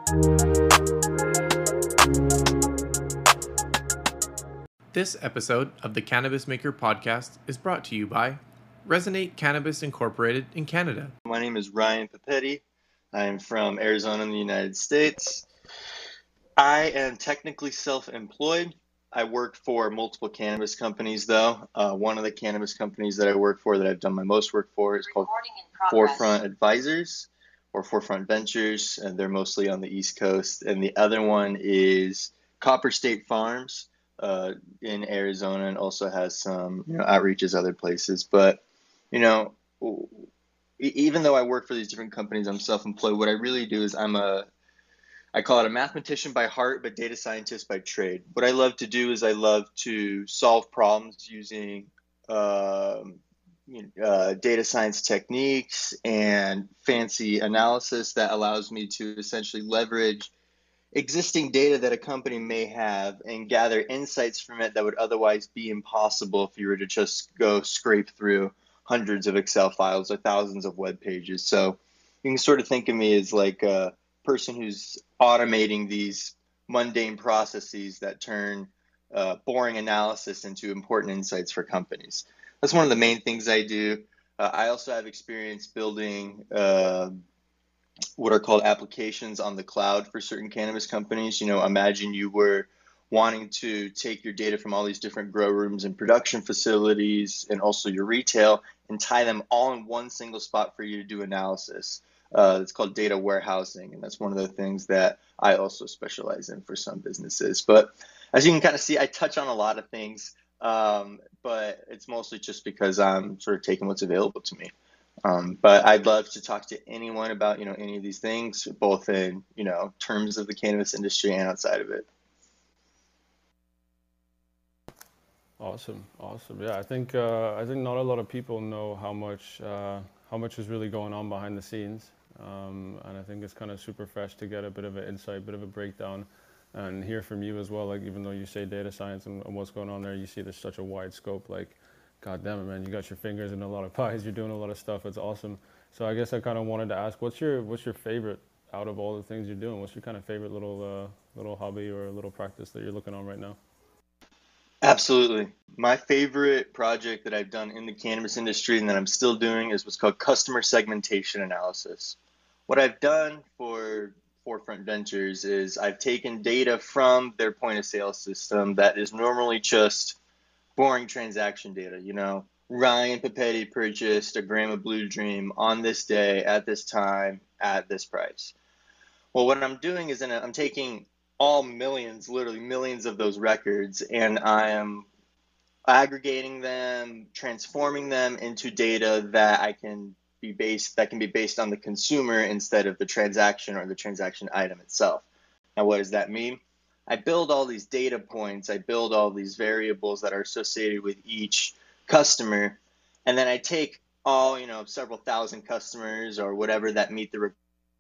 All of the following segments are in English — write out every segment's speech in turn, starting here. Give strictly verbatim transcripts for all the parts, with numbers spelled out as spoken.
This episode of the Cannabis Maker podcast is brought to you by Resonate Cannabis Incorporated in Canada. My name is Ryan Papetti. I am from Arizona in the United States. I am technically self-employed. I work for multiple cannabis companies, though. Uh, one of the cannabis companies that I work for, that I've done my most work for, is called Forefront Advisors or Forefront Ventures, and they're mostly on the East Coast. And the other one is Copper State Farms uh, in Arizona, and also has some you know, outreaches other places. But, you know, even though I work for these different companies, I'm self-employed. What I really do is I'm a I call it a mathematician by heart, but data scientist by trade. What I love to do is I love to solve problems using um, you know, uh, data science techniques and fancy analysis that allows me to essentially leverage existing data that a company may have and gather insights from it that would otherwise be impossible if you were to just go scrape through hundreds of Excel files or thousands of web pages. So you can sort of think of me as like a person who's automating these mundane processes that turn uh, boring analysis into important insights for companies. That's one of the main things I do. Uh, I also have experience building uh, what are called applications on the cloud for certain cannabis companies. You know, imagine you were wanting to take your data from all these different grow rooms and production facilities and also your retail and tie them all in one single spot for you to do analysis. Uh, it's called data warehousing, and that's one of the things that I also specialize in for some businesses. But as you can kind of see, I touch on a lot of things, um, but it's mostly just because I'm sort of taking what's available to me. Um, but I'd love to talk to anyone about, you know, any of these things, both in, you know, terms of the cannabis industry and outside of it. Awesome, awesome. Yeah, I think uh, I think not a lot of people know how much uh, how much is really going on behind the scenes, um, and I think it's kind of super fresh to get a bit of an insight, bit of a breakdown, and hear from you as well. Like, even though you say data science and, and what's going on there, you see there's such a wide scope. Like, God damn it, man, you got your fingers in a lot of pies. You're doing a lot of stuff. It's awesome. So I guess I kind of wanted to ask, what's your what's your favorite out of all the things you're doing? What's your kind of favorite little uh, little hobby or little practice that you're looking on right now? Absolutely. My favorite project that I've done in the cannabis industry and that I'm still doing is what's called customer segmentation analysis. What I've done for Forefront Ventures is I've taken data from their point of sale system that is normally just boring transaction data. You know, Ryan Papetti purchased a gram of Blue Dream on this day, at this time, at this price. Well, what I'm doing is in a, I'm taking all millions, literally millions of those records, and I am aggregating them, transforming them into data that I can be based that can be based on the consumer instead of the transaction or the transaction item itself. Now, what does that mean? I build all these data points, I build all these variables that are associated with each customer, and then I take all, you know, several thousand customers or whatever that meet the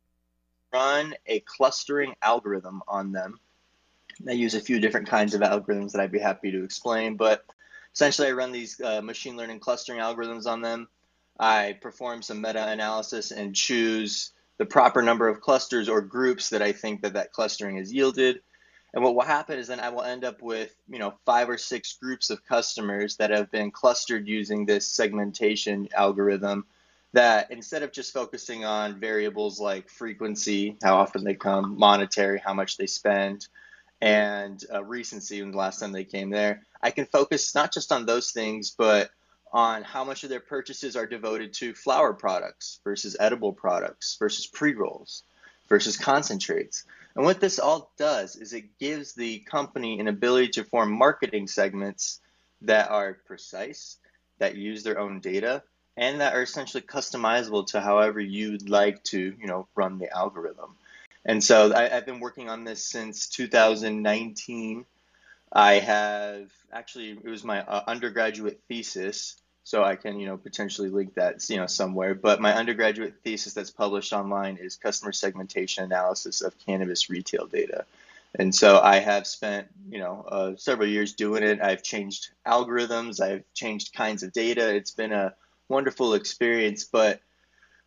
run a clustering algorithm on them. I use a few different kinds of algorithms that I'd be happy to explain, but essentially I run these uh, machine learning clustering algorithms on them. I perform some meta-analysis and choose the proper number of clusters or groups that I think that that clustering has yielded. And what will happen is then I will end up with, you know, five or six groups of customers that have been clustered using this segmentation algorithm, that instead of just focusing on variables like frequency, how often they come, monetary, how much they spend, and uh, recency, when the last time they came there, I can focus not just on those things, but on how much of their purchases are devoted to flower products versus edible products versus pre-rolls versus concentrates. And what this all does is it gives the company an ability to form marketing segments that are precise, that use their own data, and that are essentially customizable to however you'd like to, you know, run the algorithm. And so I, I've been working on this since two thousand nineteen. I have actually, it was my uh, undergraduate thesis, so I can, you know, potentially link that, you know, somewhere. But my undergraduate thesis that's published online is customer segmentation analysis of cannabis retail data. And so I have spent, you know, uh, several years doing it. I've changed algorithms. I've changed kinds of data. It's been a wonderful experience. But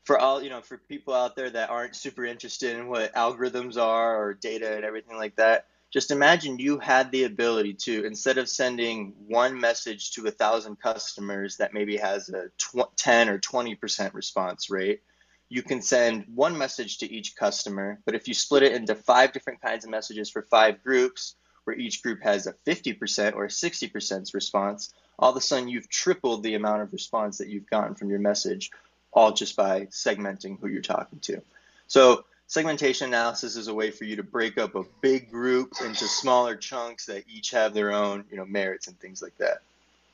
for all, you know, for people out there that aren't super interested in what algorithms are or data and everything like that, just imagine you had the ability to, instead of sending one message to a thousand customers that maybe has a ten or twenty percent response rate, you can send one message to each customer. But if you split it into five different kinds of messages for five groups, where each group has a fifty percent or a sixty percent response, all of a sudden you've tripled the amount of response that you've gotten from your message, all just by segmenting who you're talking to. So segmentation analysis is a way for you to break up a big group into smaller chunks that each have their own, you know, merits and things like that.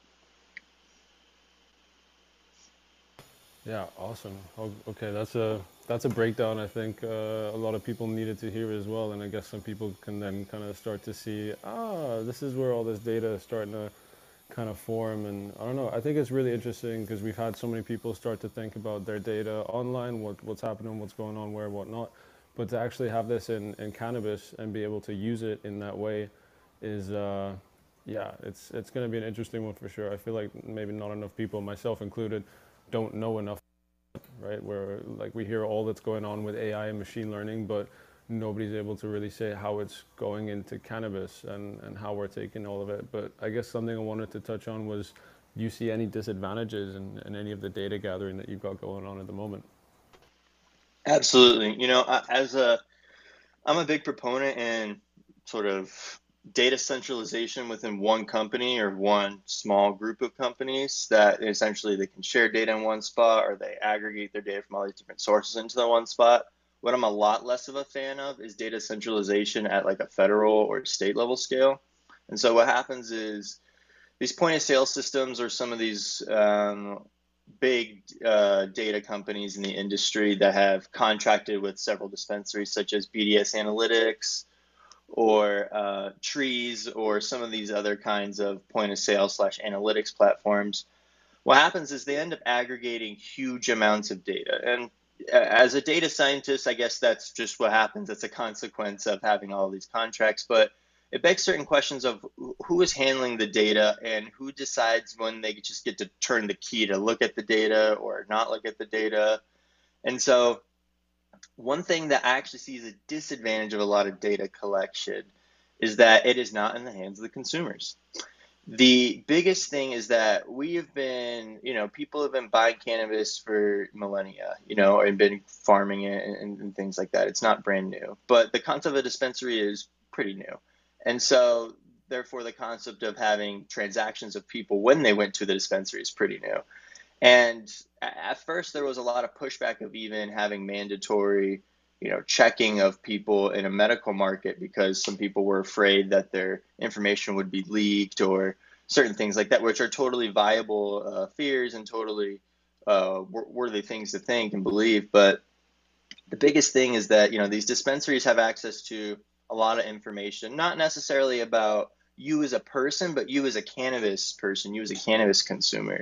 Yeah, awesome. Okay, that's a that's a breakdown I think uh, a lot of people needed to hear as well, and I guess some people can then kind of start to see, ah, this is where all this data is starting to kind of form. And I don't know, I think it's really interesting because we've had so many people start to think about their data online, what what's happening, what's going on where, whatnot. But to actually have this in, in cannabis and be able to use it in that way is, uh, yeah, it's it's going to be an interesting one for sure. I feel like maybe not enough people, myself included, don't know enough, right? Where like we hear all that's going on with A I and machine learning, but nobody's able to really say how it's going into cannabis and, and how we're taking all of it. But I guess something I wanted to touch on was, do you see any disadvantages in, in any of the data gathering that you've got going on at the moment? Absolutely. You know, as a, I'm a big proponent in sort of data centralization within one company or one small group of companies, that essentially they can share data in one spot or they aggregate their data from all these different sources into the one spot. What I'm a lot less of a fan of is data centralization at like a federal or state level scale. And so what happens is these point of sale systems or some of these um, big uh, data companies in the industry that have contracted with several dispensaries such as B D S Analytics or uh, Trees or some of these other kinds of point of sale slash analytics platforms, what happens is they end up aggregating huge amounts of data. And as a data scientist, I guess that's just what happens. It's a consequence of having all these contracts. But it begs certain questions of who is handling the data and who decides when they just get to turn the key to look at the data or not look at the data. And so one thing that I actually see as a disadvantage of a lot of data collection is that it is not in the hands of the consumers. The biggest thing is that we have been, you know, people have been buying cannabis for millennia, you know, and been farming it and, and things like that. It's not brand new, but the concept of a dispensary is pretty new. And so therefore the concept of having transactions of people when they went to the dispensary is pretty new. And at first there was a lot of pushback of even having mandatory, you know, checking of people in a medical market because some people were afraid that their information would be leaked or certain things like that, which are totally viable uh, fears and totally uh, worthy things to think and believe. But the biggest thing is that, you know, these dispensaries have access to a lot of information, not necessarily about you as a person, but you as a cannabis person, you as a cannabis consumer.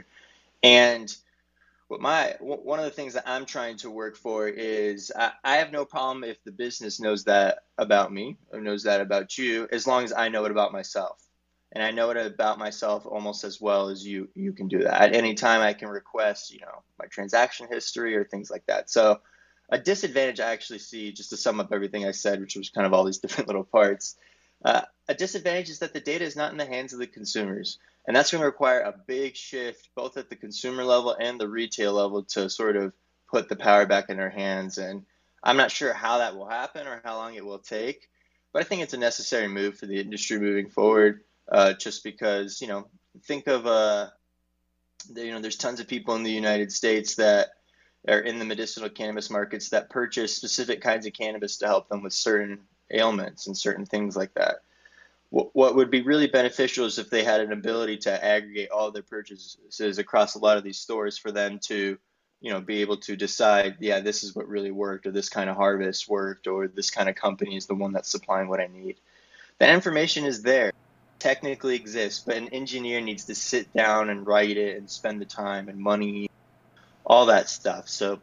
And what my one of the things that I'm trying to work for is I, I have no problem if the business knows that about me or knows that about you, as long as I know it about myself. And I know it about myself almost as well as you you can do that. At any time I can request, you know, my transaction history or things like that. So a disadvantage I actually see, just to sum up everything I said, which was kind of all these different little parts, uh, a disadvantage is that the data is not in the hands of the consumers. And that's going to require a big shift, both at the consumer level and the retail level, to sort of put the power back in their hands. And I'm not sure how that will happen or how long it will take, but I think it's a necessary move for the industry moving forward, uh, just because, you know, think of, uh, the, you know, there's tons of people in the United States that are in the medicinal cannabis markets that purchase specific kinds of cannabis to help them with certain ailments and certain things like that. What would be really beneficial is if they had an ability to aggregate all their purchases across a lot of these stores for them to, you know, be able to decide, yeah, this is what really worked, or this kind of harvest worked, or this kind of company is the one that's supplying what I need. That information is there, technically exists, but an engineer needs to sit down and write it and spend the time and money, all that stuff. So,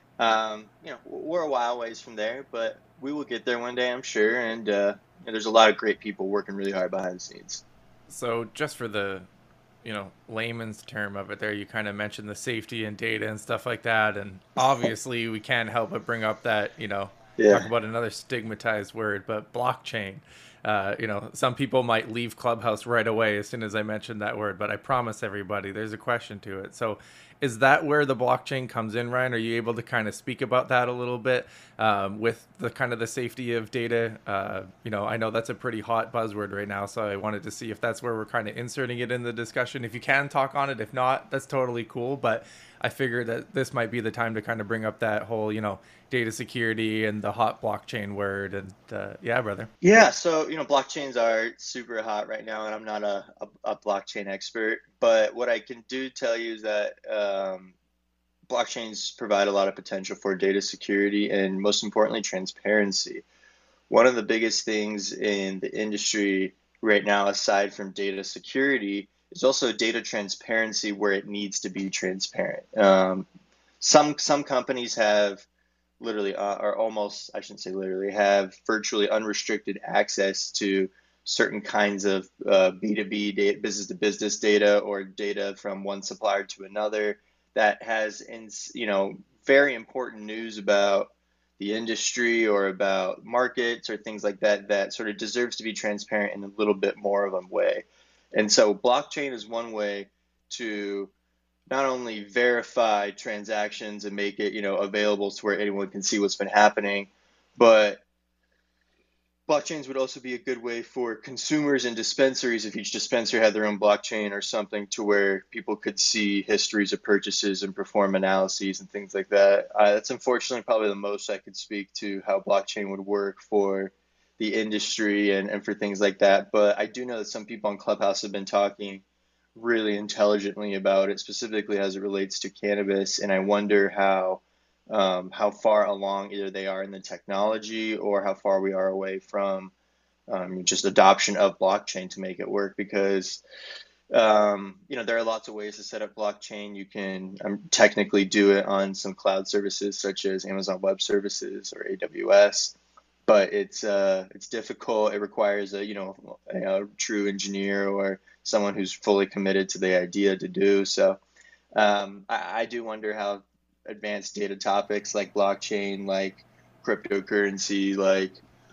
um, you know, we're a while ways from there, but we will get there one day, I'm sure. And, uh, and there's a lot of great people working really hard behind the scenes. So just for the you know, layman's term of it there, you kind of mentioned the safety and data and stuff like that. And obviously we can't help but bring up that, you know, talk Yeah. about another stigmatized word, but blockchain. Uh, you know, some people might leave Clubhouse right away as soon as I mention that word, but I promise everybody there's a question to it. So is that where the blockchain comes in, Ryan? Are you able to kind of speak about that a little bit um, with the kind of the safety of data? Uh, you know, I know that's a pretty hot buzzword right now, so I wanted to see if that's where we're kind of inserting it in the discussion. If you can talk on it, if not, that's totally cool. But I figured that this might be the time to kind of bring up that whole, you know, data security and the hot blockchain word. And uh, yeah, brother. Yeah, so you know, blockchains are super hot right now, and I'm not a, a, a blockchain expert, but what I can do tell you is that um, blockchains provide a lot of potential for data security and most importantly, transparency. One of the biggest things in the industry right now, aside from data security, is also data transparency where it needs to be transparent. Um, some some companies have literally, uh, or almost, I shouldn't say literally, have virtually unrestricted access to certain kinds of uh, B two B data, business to business data, or data from one supplier to another that has, in, you know, very important news about the industry or about markets or things like that that sort of deserves to be transparent in a little bit more of a way. And so blockchain is one way to not only verify transactions and make it, you know, available to where anyone can see what's been happening, but blockchains would also be a good way for consumers and dispensaries, if each dispenser had their own blockchain or something, to where people could see histories of purchases and perform analyses and things like that. Uh, that's unfortunately probably the most I could speak to how blockchain would work for the industry and, and for things like that. But I do know that some people on Clubhouse have been talking really intelligently about it, specifically as it relates to cannabis. And I wonder how um, how far along either they are in the technology or how far we are away from um, just adoption of blockchain to make it work. Because um, you know, there are lots of ways to set up blockchain. You can um, technically do it on some cloud services such as Amazon Web Services or A W S, but it's uh, it's difficult. It requires a you know a, a true engineer or someone who's fully committed to the idea to do so. Um, I, I do wonder how advanced data topics like blockchain, like cryptocurrency, like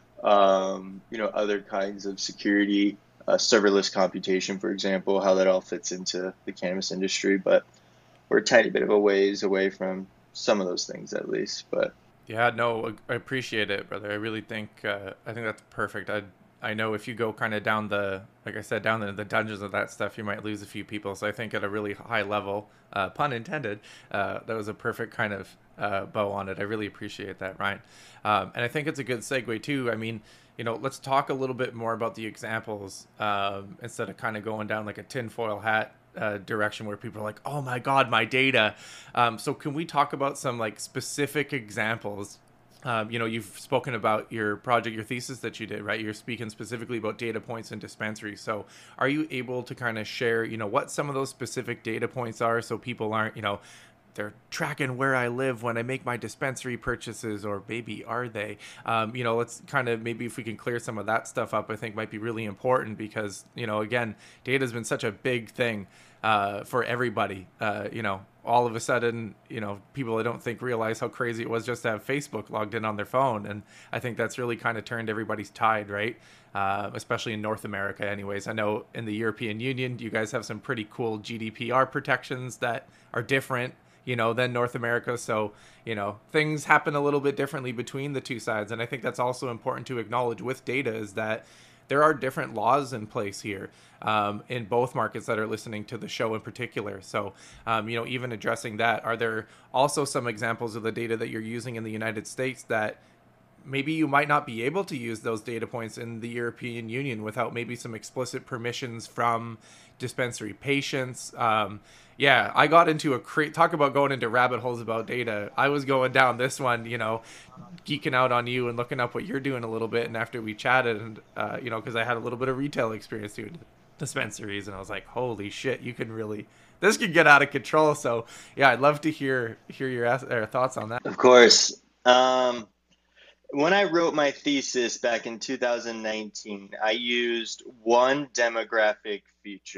um, you know other kinds of security, uh, serverless computation, for example, how that all fits into the cannabis industry. But we're a tiny bit of a ways away from some of those things, at least. But Yeah, no, I appreciate it, brother. I really think uh, I think that's perfect. I I know if you go kind of down the, like I said, down the, the dungeons of that stuff, you might lose a few people. So I think at a really high level, uh, pun intended, uh, that was a perfect kind of uh, bow on it. I really appreciate that, Ryan. Um, and I think it's a good segue too. I mean, you know, let's talk a little bit more about the examples um, instead of kind of going down like a tinfoil hat uh, direction where people are like, oh my God, my data. Um, so can we talk about some like specific examples? Um, you know, you've spoken about your project, your thesis that you did, right? You're speaking specifically about data points and dispensaries. So are you able to kind of share, you know, what some of those specific data points are so people aren't, you know, they're tracking where I live when I make my dispensary purchases, or maybe are they? Um, you know, let's kind of maybe if we can clear some of that stuff up, I think might be really important because, you know, again, data has been such a big thing uh, for everybody. Uh, you know, all of a sudden, you know, people I don't think realize how crazy it was just to have Facebook logged in on their phone. And I think that's really kind of turned everybody's tide, right? Uh, especially in North America anyways. I know in the European Union, you guys have some pretty cool G D P R protections that are different, you know, than North America. So, you know, things happen a little bit differently between the two sides. And I think that's also important to acknowledge with data is that there are different laws in place here um, in both markets that are listening to the show in particular. So, um, you know, even addressing that, are there also some examples of the data that you're using in the United States that maybe you might not be able to use those data points in the European Union without maybe some explicit permissions from dispensary patients? Um, yeah, I got into a cra- talk about going into rabbit holes about data. I was going down this one, you know, geeking out on you and looking up what you're doing a little bit. And after we chatted, and uh, you know, because I had a little bit of retail experience too, dispensaries, and I was like, holy shit, you can really, this could get out of control. So yeah, I'd love to hear hear your as- or thoughts on that. of course, um, when I wrote my thesis back in two thousand nineteen, I used one demographic feature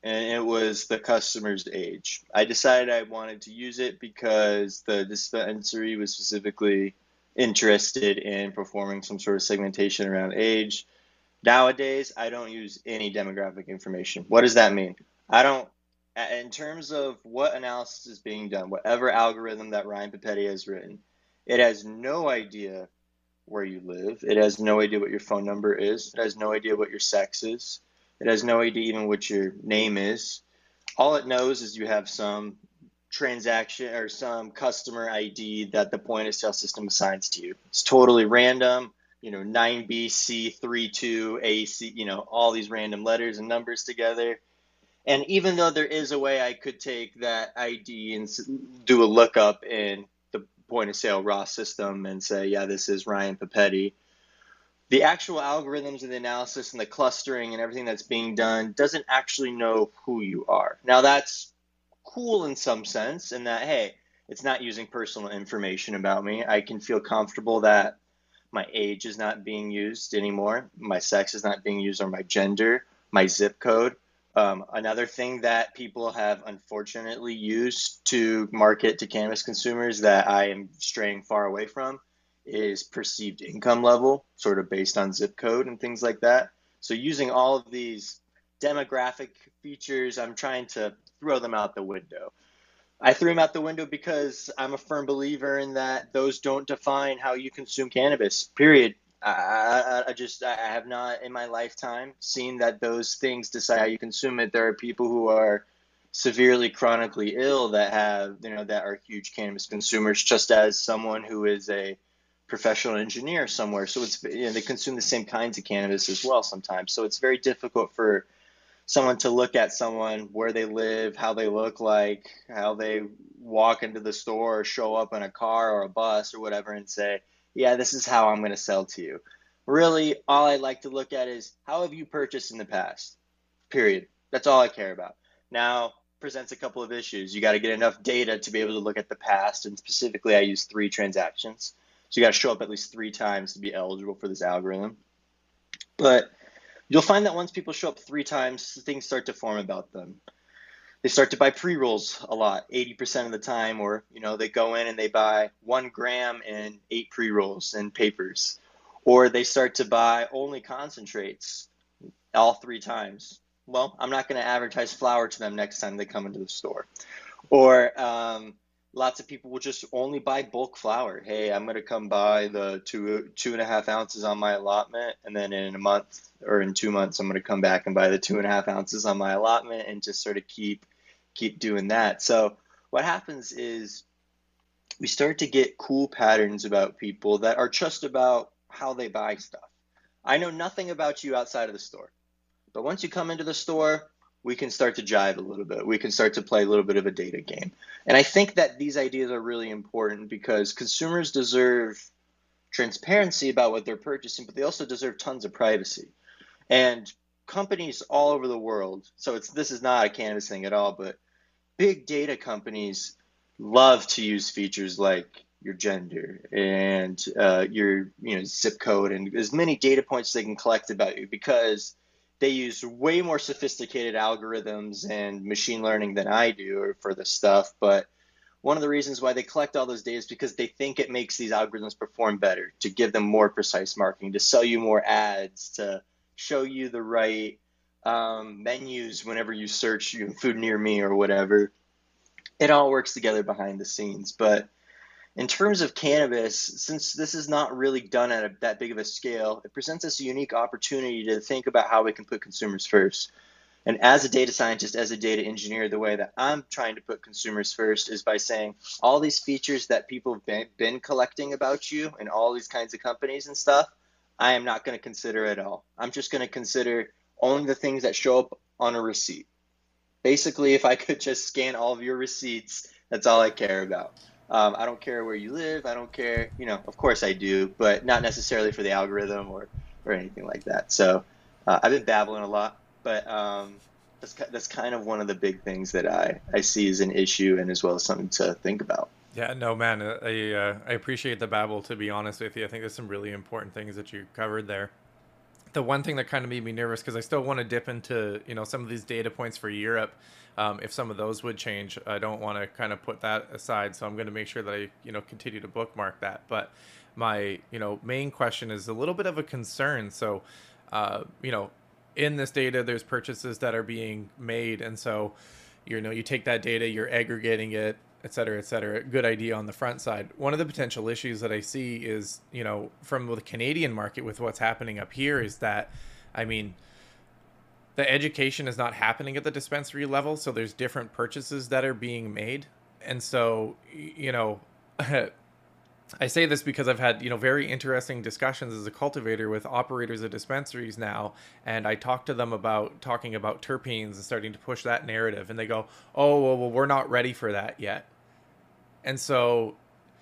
and it was the customer's age. I decided I wanted to use it because the dispensary was specifically interested in performing some sort of segmentation around age. Nowadays, I don't use any demographic information. What does that mean? I don't, in terms of what analysis is being done, whatever algorithm that Ryan Papetti has written, it has no idea where you live. It has no idea what your phone number is. It has no idea what your sex is. It has no idea even what your name is. All it knows is you have some transaction or some customer I D that the point of sale system assigns to you. It's totally random, you know, nine B C three two A C, you know, all these random letters and numbers together. And even though there is a way I could take that I D and do a lookup in the point of sale raw system and say, yeah, this is Ryan Papetti, the actual algorithms and the analysis and the clustering and everything that's being done doesn't actually know who you are. Now, that's cool in some sense in that, hey, it's not using personal information about me. I can feel comfortable that my age is not being used anymore. My sex is not being used, or my gender, my zip code. Um, another thing that people have unfortunately used to market to cannabis consumers that I am straying far away from is perceived income level, sort of based on zip code and things like that. So using all of these demographic features, I'm trying to throw them out the window. I threw them out the window because I'm a firm believer in that those don't define how you consume cannabis, period. I, I, I just, I have not in my lifetime seen that those things decide how you consume it. There are people who are severely chronically ill that have, you know, that are huge cannabis consumers, just as someone who is a professional engineer somewhere. So it's, you know, they consume the same kinds of cannabis as well sometimes. So it's very difficult for someone to look at someone, where they live, how they look like, how they walk into the store or show up in a car or a bus or whatever and say, yeah, this is how I'm going to sell to you. Really, all I like to look at is, how have you purchased in the past? Period. That's all I care about. Now, presents a couple of issues. You got to get enough data to be able to look at the past, and specifically I use three transactions. So you got to show up at least three times to be eligible for this algorithm. But you'll find that once people show up three times, things start to form about them. They start to buy pre-rolls a lot, eighty percent of the time, or, you know, they go in and they buy one gram and eight pre-rolls and papers, or they start to buy only concentrates all three times. Well, I'm not going to advertise flower to them next time they come into the store. Or um, lots of people will just only buy bulk flower. Hey, I'm going to come buy the two, two and a half ounces on my allotment, and then in a month or in two months, I'm going to come back and buy the two and a half ounces on my allotment, and just sort of keep keep doing that. So what happens is we start to get cool patterns about people that are just about how they buy stuff. I know nothing about you outside of the store, but once you come into the store, we can start to jive a little bit. We can start to play a little bit of a data game. And I think that these ideas are really important because consumers deserve transparency about what they're purchasing, but they also deserve tons of privacy. And companies all over the world, so it's this is not a cannabis thing at all, but big data companies love to use features like your gender and uh, your you know zip code and as many data points as they can collect about you, because they use way more sophisticated algorithms and machine learning than I do for this stuff. But one of the reasons why they collect all those data is because they think it makes these algorithms perform better, to give them more precise marketing, to sell you more ads, to show you the right um, menus whenever you search you know, food near me or whatever. It all works together behind the scenes. But in terms of cannabis, since this is not really done at a, that big of a scale, it presents us a unique opportunity to think about how we can put consumers first. And as a data scientist, as a data engineer, the way that I'm trying to put consumers first is by saying all these features that people have been, been collecting about you and all these kinds of companies and stuff, I am not going to consider at all. I'm just going to consider only the things that show up on a receipt. Basically, if I could just scan all of your receipts, that's all I care about. Um, I don't care where you live. I don't care, you know, of course I do, but not necessarily for the algorithm or, or anything like that. So uh, I've been babbling a lot, but um, that's, that's kind of one of the big things that I, I see as an issue and as well as something to think about. Yeah, no, man, I, uh, I appreciate the babble, to be honest with you. I think there's some really important things that you covered there. the one thing that kind of made me nervous, because I still want to dip into, you know, some of these data points for Europe. Um, if some of those would change, I don't want to kind of put that aside. So I'm going to make sure that I, you know, continue to bookmark that. But my, you know, main question is a little bit of a concern. So, uh, you know, in this data, there's purchases that are being made. And so, you know, you take that data, you're aggregating it, et cetera, et cetera. Good idea on the front side. One of the potential issues that I see is, you know, from the Canadian market with what's happening up here is that, I mean, the education is not happening at the dispensary level. So there's different purchases that are being made. And so, you know, I say this because I've had, you know, very interesting discussions as a cultivator with operators of dispensaries now. And I talk to them about talking about terpenes and starting to push that narrative. And they go, oh, well, well we're not ready for that yet. And so,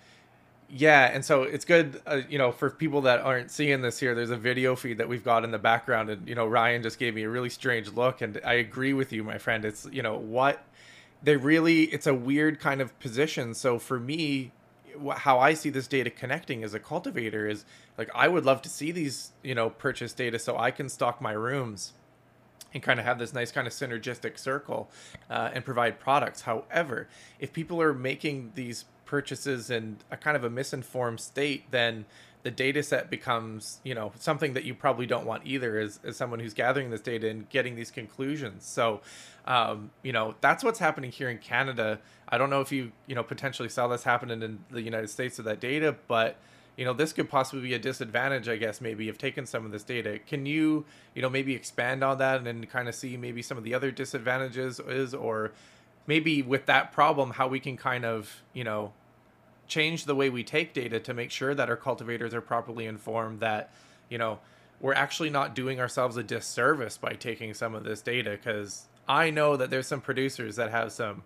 yeah. And so it's good, uh, you know, for people that aren't seeing this here, there's a video feed that we've got in the background. And, you know, Ryan just gave me a really strange look. And I agree with you, my friend. It's, you know, what they really, it's a weird kind of position. So for me, how I see this data connecting as a cultivator is like, I would love to see these, you know, purchase data so I can stock my rooms and kind of have this nice kind of synergistic circle uh, and provide products. However, if people are making these purchases in a kind of a misinformed state, then the data set becomes, you know, something that you probably don't want either as, as someone who's gathering this data and getting these conclusions. So, um, you know, that's what's happening here in Canada. I don't know if you, you know, potentially saw this happening in the United States with that data, but, you know, this could possibly be a disadvantage, I guess, maybe of taking some of this data. Can you, you know, maybe expand on that and then kind of see maybe some of the other disadvantages is, or maybe with that problem, how we can kind of, you know, change the way we take data to make sure that our cultivators are properly informed, that, you know, we're actually not doing ourselves a disservice by taking some of this data. Because I know that there's some producers that have some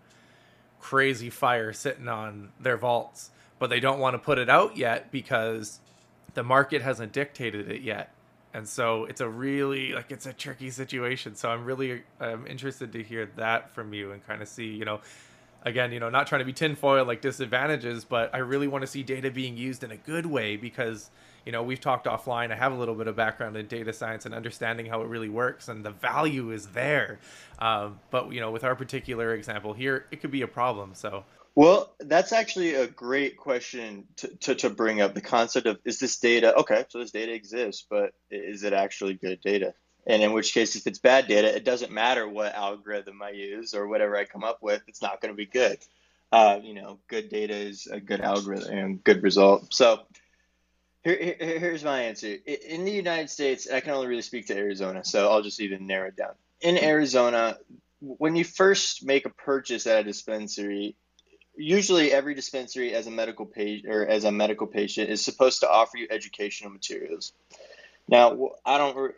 crazy fire sitting on their vaults, but they don't want to put it out yet because the market hasn't dictated it yet. And so it's a really, like, it's a tricky situation. So I'm really I'm interested to hear that from you and kind of see, you know, again, you know, not trying to be tinfoil like disadvantages, but I really want to see data being used in a good way because, you know, we've talked offline. I have a little bit of background in data science and understanding how it really works, and the value is there. Um, but, you know, with our particular example here, it could be a problem. So, well, that's actually a great question to, to, to bring up, the concept of, is this data, okay, so this data exists, but is it actually good data? And in which case, if it's bad data, it doesn't matter what algorithm I use or whatever I come up with, it's not going to be good. Uh, you know, good data is a good algorithm and good result. So here, here, here's my answer. In the United States, I can only really speak to Arizona, so I'll just even narrow it down. In Arizona, when you first make a purchase at a dispensary, usually every dispensary as a medical patient or as a medical patient is supposed to offer you educational materials. Now, I don't.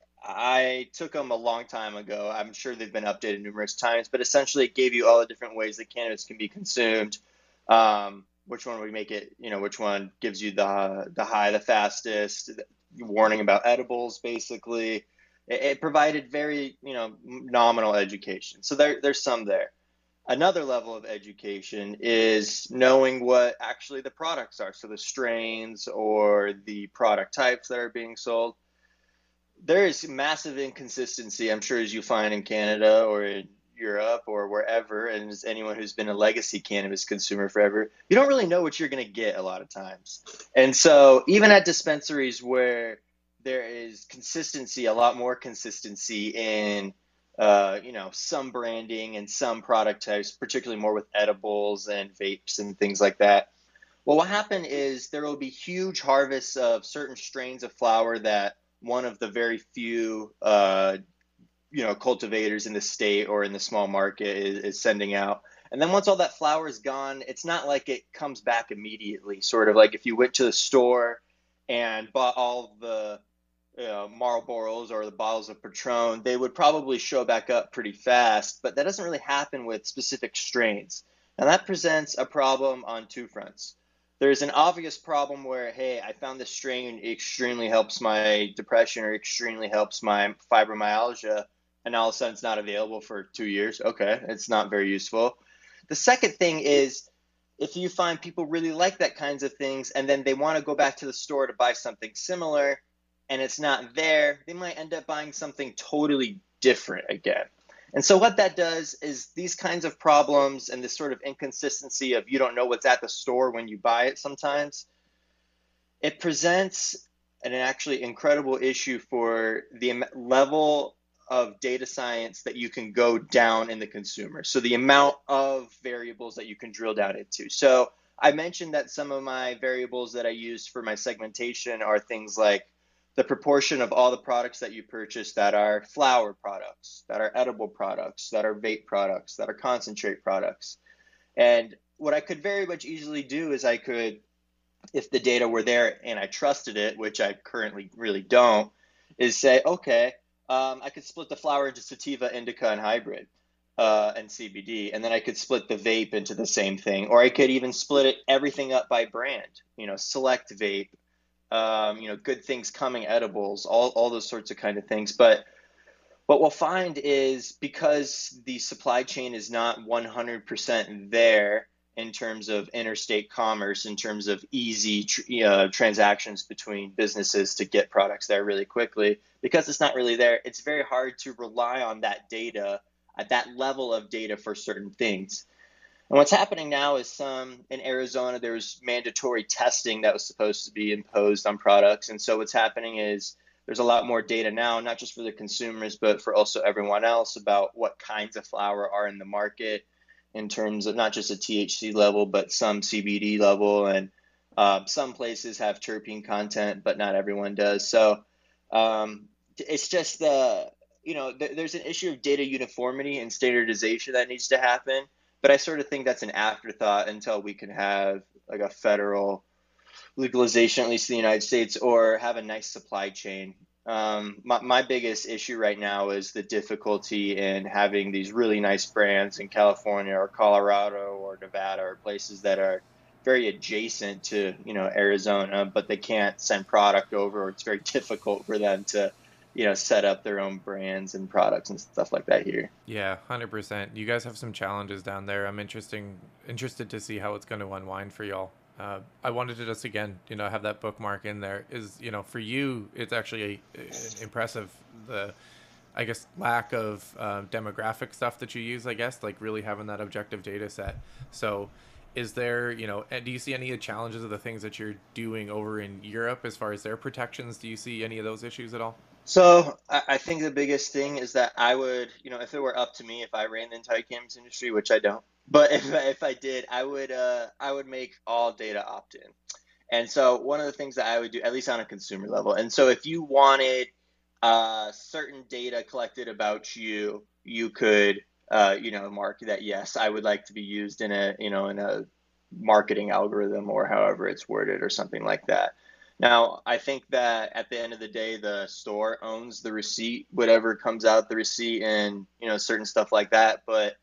I took them a long time ago. I'm sure they've been updated numerous times, but essentially it gave you all the different ways that cannabis can be consumed. Um, which one would make it, you know, which one gives you the the high the fastest, warning about edibles, basically. It, it provided very, you know, nominal education. So there, there's some there. Another level of education is knowing what actually the products are. So the strains or the product types that are being sold. There is massive inconsistency, I'm sure, as you find in Canada or in Europe or wherever, and as anyone who's been a legacy cannabis consumer forever, you don't really know what you're going to get a lot of times. And so even at dispensaries where there is consistency, a lot more consistency in, uh, you know, some branding and some product types, particularly more with edibles and vapes and things like that. Well, what happened is there will be huge harvests of certain strains of flower that one of the very few, uh, you know, cultivators in the state or in the small market is, is sending out. And then once all that flower is gone, it's not like it comes back immediately. Sort of like if you went to the store and bought all the you know, Marlboros or the bottles of Patron, they would probably show back up pretty fast. But that doesn't really happen with specific strains. And that presents a problem on two fronts. There's an obvious problem where, hey, I found this strain extremely helps my depression or extremely helps my fibromyalgia, and all of a sudden it's not available for two years. Okay, it's not very useful. The second thing is if you find people really like that kinds of things and then they want to go back to the store to buy something similar, and it's not there, they might end up buying something totally different again. And so what that does is these kinds of problems and this sort of inconsistency of you don't know what's at the store when you buy it sometimes, it presents an actually incredible issue for the level of data science that you can go down in the consumer. So the amount of variables that you can drill down into. So I mentioned that some of my variables that I use for my segmentation are things like the proportion of all the products that you purchase that are flower products, that are edible products, that are vape products, that are concentrate products. And what I could very much easily do is I could, if the data were there and I trusted it, which I currently really don't, is say, okay, um, I could split the flower into sativa, indica, and hybrid, uh, and C B D, and then I could split the vape into the same thing, or I could even split it everything up by brand, you know, select vape, um, you know, good things coming edibles, all, all those sorts of kind of things. But what we'll find is because the supply chain is not one hundred percent there in terms of interstate commerce, in terms of easy tr- uh, transactions between businesses to get products there really quickly, because it's not really there, it's very hard to rely on that data, at that level of data for certain things. And what's happening now is some in Arizona, there's mandatory testing that was supposed to be imposed on products. And so what's happening is there's a lot more data now, not just for the consumers, but for also everyone else about what kinds of flower are in the market in terms of not just a T H C level, but some C B D level. And uh, some places have terpene content, but not everyone does. So um, it's just the, you know, th- there's an issue of data uniformity and standardization that needs to happen. But I sort of think that's an afterthought until we can have like a federal legalization, at least in the United States, or have a nice supply chain. Um, my, my biggest issue right now is the difficulty in having these really nice brands in California or Colorado or Nevada or places that are very adjacent to, you know, Arizona, but they can't send product over, or it's very difficult for them to, you know, set up their own brands and products and stuff like that here. Yeah, one hundred percent. You guys have some challenges down there. I'm interesting interested to see how it's going to unwind for y'all. Uh, I wanted to just again, you know, have that bookmark in there. Is, you know, for you, it's actually a, a, impressive the, I guess, lack of uh, demographic stuff that you use. I guess like really having that objective data set. So, is there, you know, do you see any challenges of the things that you're doing over in Europe as far as their protections? Do you see any of those issues at all? So I I think the biggest thing is that I would, you know, if it were up to me, if I ran the entire cannabis industry, which I don't, but if I- if I did, I would uh I would make all data opt-in. And so one of the things that I would do, at least on a consumer level, and so if you wanted uh certain data collected about you, you could uh you know mark that yes, I would like to be used in a you know in a marketing algorithm or however it's worded or something like that. Now, I think that at the end of the day, the store owns the receipt, whatever comes out the receipt and, you know, certain stuff like that. But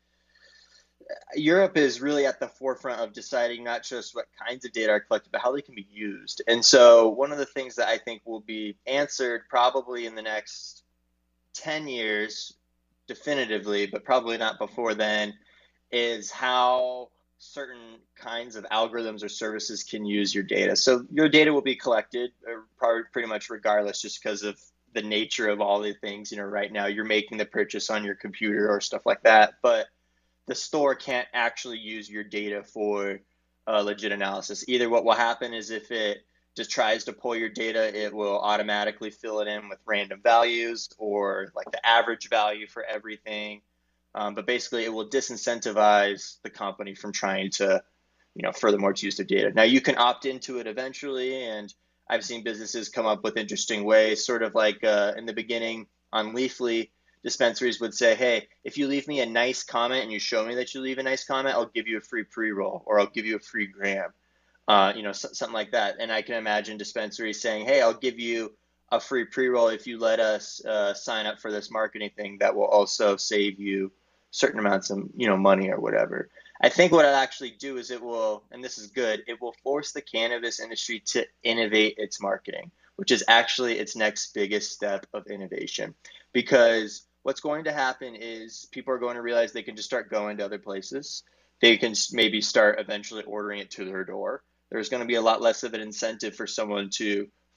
Europe is really at the forefront of deciding not just what kinds of data are collected, but how they can be used. And so one of the things that I think will be answered probably in the next ten years, definitively, but probably not before then, is how certain kinds of algorithms or services can use your data. So your data will be collected uh, probably pretty much regardless, just because of the nature of all the things. You know, right now you're making the purchase on your computer or stuff like that, but the store can't actually use your data for uh, legit analysis. Either what will happen is if it just tries to pull your data, it will automatically fill it in with random values or like the average value for everything. Um, but basically, it will disincentivize the company from trying to, you know, furthermore to use their data. Now, you can opt into it eventually, and I've seen businesses come up with interesting ways, sort of like uh, in the beginning on Leafly, dispensaries would say, hey, if you leave me a nice comment and you show me that you leave a nice comment, I'll give you a free pre-roll or I'll give you a free gram, uh, you know, so, something like that. And I can imagine dispensaries saying, hey, I'll give you a free pre-roll if you let us uh, sign up for this marketing thing that will also save you certain amounts of, you know, money or whatever. I think what it'll actually do is it will, and this is good, it will force the cannabis industry to innovate its marketing, which is actually its next biggest step of innovation. Because what's going to happen is people are going to realize they can just start going to other places. They can maybe start eventually ordering it to their door. There's going to be a lot less of an incentive for someone to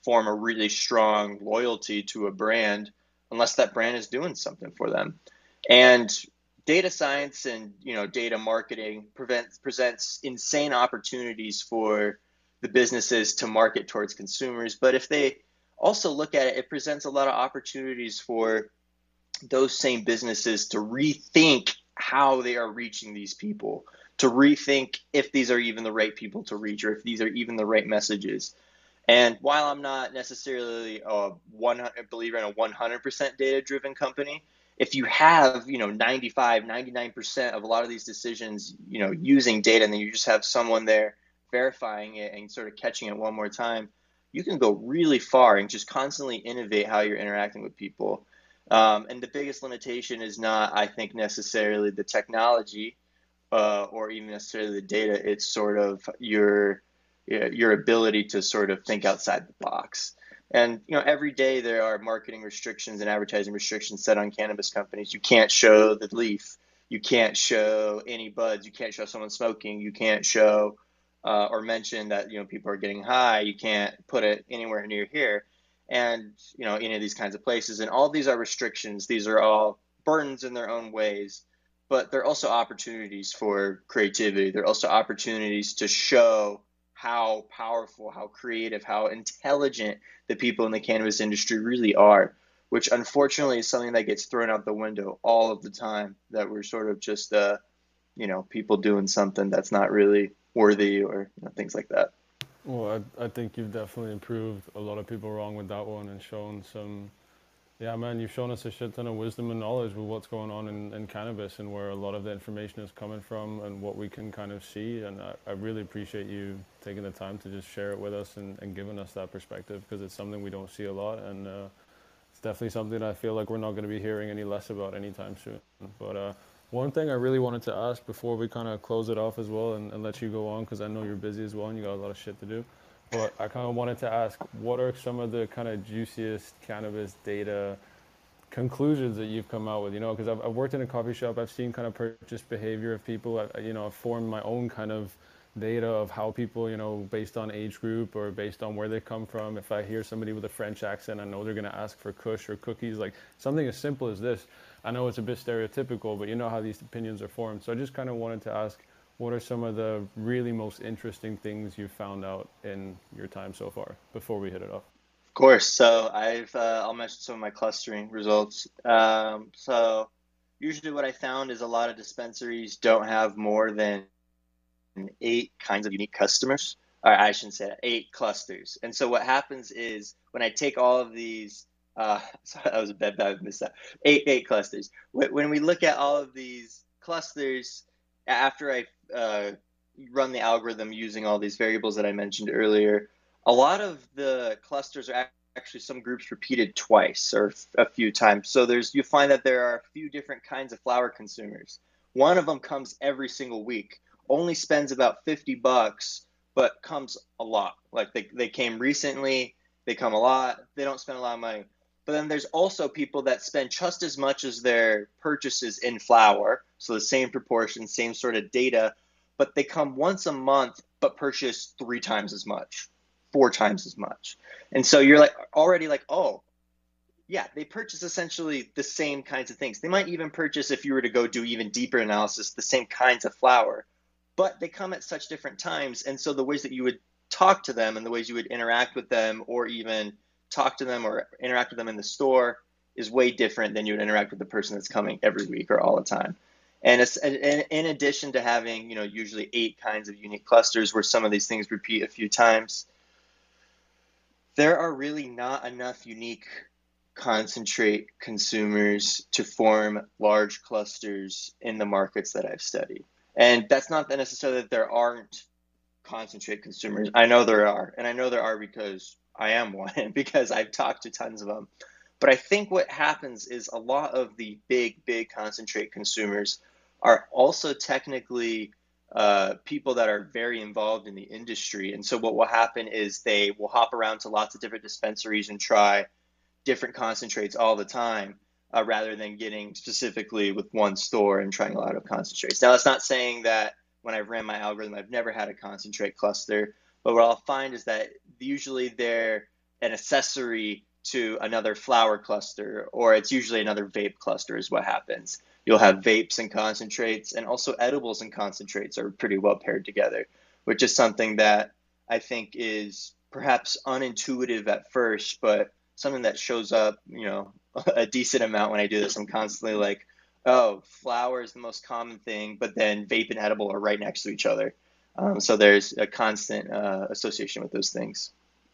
form a really strong loyalty to a brand unless that brand is doing something for them. And data science and, you know, data marketing prevents, presents insane opportunities for the businesses to market towards consumers. But if they also look at it, it presents a lot of opportunities for those same businesses to rethink how they are reaching these people, to rethink if these are even the right people to reach, or if these are even the right messages. And while I'm not necessarily a one hundred believer in a one hundred percent data-driven company, if you have, you know, ninety-five, ninety-nine percent of a lot of these decisions, you know, using data, and then you just have someone there verifying it and sort of catching it one more time, you can go really far and just constantly innovate how you're interacting with people. Um, and the biggest limitation is not, I think, necessarily the technology uh, or even necessarily the data. It's sort of your your ability to sort of think outside the box. And, you know, every day there are marketing restrictions and advertising restrictions set on cannabis companies. You can't show the leaf. You can't show any buds. You can't show someone smoking. You can't show uh, or mention that, you know, people are getting high. You can't put it anywhere near here. And, you know, any of these kinds of places. And all these are restrictions. These are all burdens in their own ways. But they're also opportunities for creativity. They're also opportunities to show how powerful, how creative, how intelligent the people in the cannabis industry really are, which unfortunately is something that gets thrown out the window all of the time, that we're sort of just, uh, you know, people doing something that's not really worthy, or, you know, things like that. Well, I, I think you've definitely improved a lot of people wrong with that one and shown some, yeah, man, you've shown us a shit ton of wisdom and knowledge with what's going on in, in cannabis and where a lot of the information is coming from and what we can kind of see. And I, I really appreciate you taking the time to just share it with us and, and giving us that perspective, because it's something we don't see a lot. And uh, it's definitely something I feel like we're not going to be hearing any less about anytime soon. But uh, one thing I really wanted to ask before we kind of close it off as well and, and let you go on, because I know you're busy as well and you got a lot of shit to do. But I kind of wanted to ask, what are some of the kind of juiciest cannabis data conclusions that you've come out with? You know, because I've, I've worked in a coffee shop, I've seen kind of purchase behavior of people. I, you know, I've formed my own kind of data of how people, you know, based on age group or based on where they come from. If I hear somebody with a French accent, I know they're going to ask for kush or cookies, like something as simple as this. I know it's a bit stereotypical, but you know how these opinions are formed. So I just kind of wanted to ask, what are some of the really most interesting things you've found out in your time so far before we hit it off? Of course. So I've, uh, I'll mention some of my clustering results. Um, so usually what I found is a lot of dispensaries don't have more than eight kinds of unique customers. Or I shouldn't say that, eight clusters. And so what happens is when I take all of these, uh, sorry, that was a bad, bad miss that, eight, eight clusters. When we look at all of these clusters, after I uh, run the algorithm using all these variables that I mentioned earlier, a lot of the clusters are actually some groups repeated twice or a few times. So there's, you find that there are a few different kinds of flower consumers. One of them comes every single week, only spends about fifty bucks, but comes a lot. Like they, they came recently, they come a lot, they don't spend a lot of money. But then there's also people that spend just as much as their purchases in flower, so the same proportion, same sort of data, but they come once a month but purchase three times as much, four times as much. And so you're like already like, oh, yeah, they purchase essentially the same kinds of things. They might even purchase, if you were to go do even deeper analysis, the same kinds of flower, but they come at such different times. And so the ways that you would talk to them and the ways you would interact with them, or even talk to them or interact with them in the store, is way different than you would interact with the person that's coming every week or all the time. And it's, in addition to having, you know, usually eight kinds of unique clusters where some of these things repeat a few times, there are really not enough unique concentrate consumers to form large clusters in the markets that I've studied. And that's not necessarily that there aren't concentrate consumers. I know there are, and I know there are because I am one, because I've talked to tons of them. But I think what happens is a lot of the big, big concentrate consumers are also technically uh, people that are very involved in the industry. And so what will happen is they will hop around to lots of different dispensaries and try different concentrates all the time, uh, rather than getting specifically with one store and trying a lot of concentrates. Now, that's not saying that when I've ran my algorithm, I've never had a concentrate cluster, but what I'll find is that usually they're an accessory to another flower cluster, or it's usually another vape cluster is what happens. You'll have vapes and concentrates, and also edibles and concentrates are pretty well paired together, which is something that I think is perhaps unintuitive at first, but something that shows up, you know, a decent amount when I do this. I'm constantly like, oh, flower is the most common thing, but then vape and edible are right next to each other. Um, so there's a constant uh, association with those things.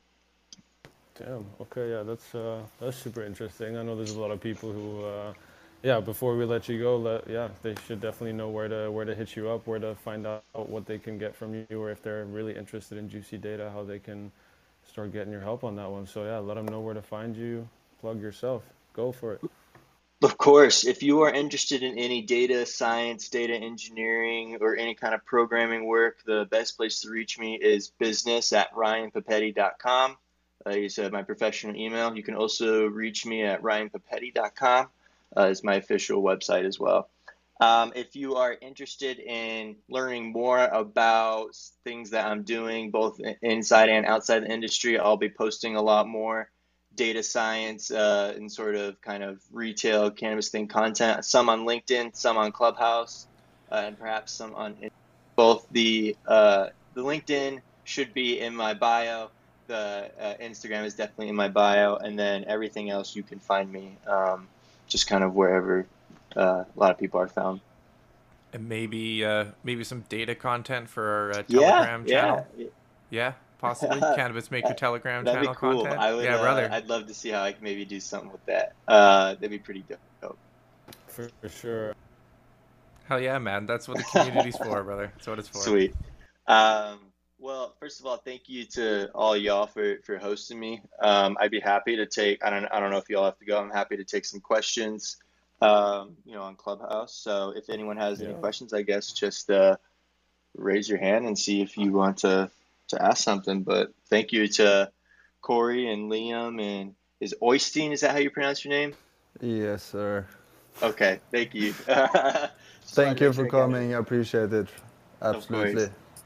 Damn. Okay. Yeah. That's uh, that's super interesting. I know there's a lot of people who, uh, yeah. Before we let you go, let, yeah, they should definitely know where to where to hit you up, where to find out what they can get from you, or if they're really interested in Juicy Data, how they can start getting your help on that one. So yeah, let them know where to find you. Plug yourself. Go for it. Of course, if you are interested in any data science, data engineering, or any kind of programming work, the best place to reach me is business at ryan papetti dot com. Uh, is uh, my professional email. You can also reach me at ryan papetti dot com. Uh, is my official website as well. Um, if you are interested in learning more about things that I'm doing, both inside and outside the industry, I'll be posting a lot more data science uh, and sort of kind of retail cannabis thing content, some on LinkedIn, some on Clubhouse, uh, and perhaps some on both. The uh, the LinkedIn should be in my bio. The uh, Instagram is definitely in my bio, and then everything else you can find me um, just kind of wherever uh, a lot of people are found. And maybe uh, maybe some data content for our uh, Yeah, Telegram channel. yeah. Yeah, possibly Cannabis Maker Telegram That'd be channel cool. content. I would. Yeah, Uh, brother. I'd love to see how I can maybe do something with that. Uh, that'd be pretty dope. For sure. Hell yeah, man. That's what the community's for, brother. That's what it's for. Sweet. Um, well, first of all, thank you to all y'all for, for hosting me. Um, I'd be happy to take, I don't, I don't know if y'all have to go. I'm happy to take some questions, um, you know, on Clubhouse. So if anyone has Yeah. any questions, I guess just uh, raise your hand and see if you want to, to ask something. But thank you to Corey and Liam and is Oystein, is that how you pronounce your name? Yes, sir. Okay, thank you. Thank you for coming. I appreciate it. Absolutely.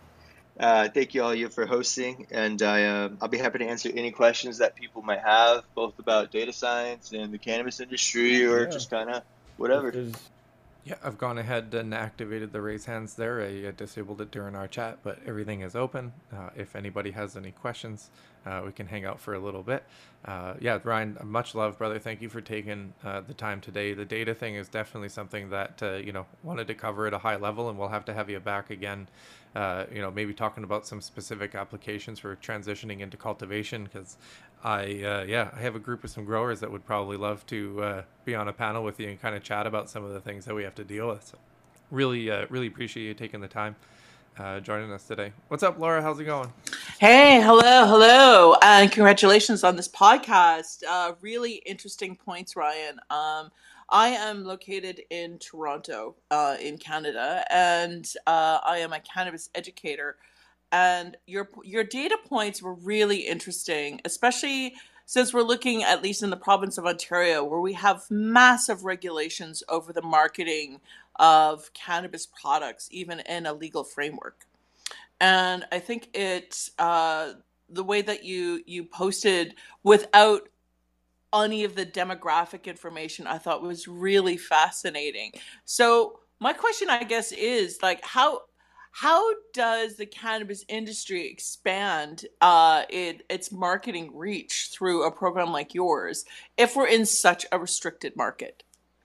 Uh, thank you all you for hosting, and I, uh, I'll be happy to answer any questions that people might have, both about data science and the cannabis industry, or Yeah. just kind of whatever. If there's- Yeah, I've gone ahead and activated the raise hands there. I uh, disabled it during our chat, but everything is open. Uh, if anybody has any questions, uh, we can hang out for a little bit. Uh, yeah, Ryan, much love, brother. Thank you for taking uh, the time today. The data thing is definitely something that, uh, you know, wanted to cover at a high level, and we'll have to have you back again, uh, you know, maybe talking about some specific applications for transitioning into cultivation, because I, uh, yeah, I have a group of some growers that would probably love to uh, be on a panel with you and kind of chat about some of the things that we have to deal with. So really, uh, really appreciate you taking the time uh, joining us today. What's up, Laura? How's it going? Hey, hello, hello, and congratulations on this podcast. Uh, really interesting points, Ryan. Um, I am located in Toronto, uh, in Canada, and uh, I am a cannabis educator. And your your data points were really interesting, especially since we're looking at least in the province of Ontario, where we have massive regulations over the marketing of cannabis products, even in a legal framework. And I think it uh, the way that you you posted without any of the demographic information, I thought was really fascinating. So my question, I guess, is like how how does the cannabis industry expand uh, it, its marketing reach through a program like yours if we're in such a restricted market?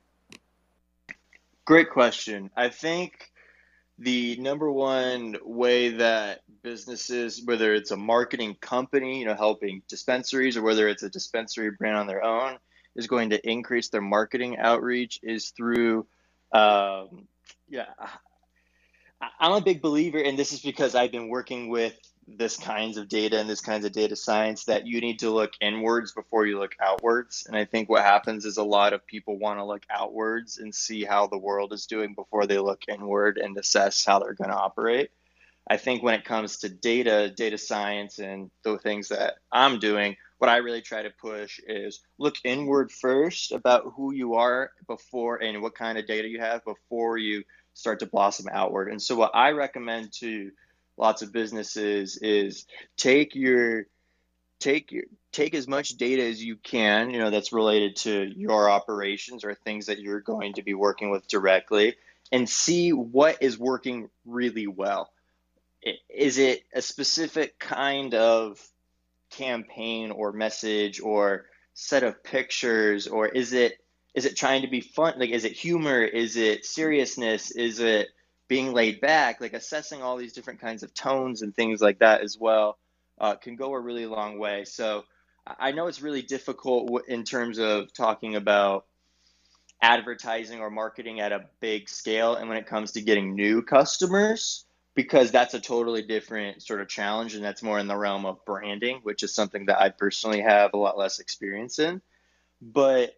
Great question. I think the number one way that businesses, whether it's a marketing company, you know, helping dispensaries, or whether it's a dispensary brand on their own, is going to increase their marketing outreach is through, um, yeah, I'm a big believer, and this is because I've been working with this kinds of data and this kinds of data science, that you need to look inwards before you look outwards. And I think what happens is a lot of people want to look outwards and see how the world is doing before they look inward and assess how they're going to operate. I think when it comes to data, data science, and the things that I'm doing, what I really try to push is look inward first about who you are before and what kind of data you have before you start to blossom outward. And so what I recommend to lots of businesses is take your take your take as much data as you can, you know, that's related to your operations or things that you're going to be working with directly, and see what is working really well. Is it a specific kind of campaign or message or set of pictures, or is it is it trying to be fun? Like, is it humor? Is it seriousness? Is it being laid back? Like, assessing all these different kinds of tones and things like that as well uh, can go a really long way. So I know it's really difficult in terms of talking about advertising or marketing at a big scale, and when it comes to getting new customers, because that's a totally different sort of challenge, and that's more in the realm of branding, which is something that I personally have a lot less experience in. But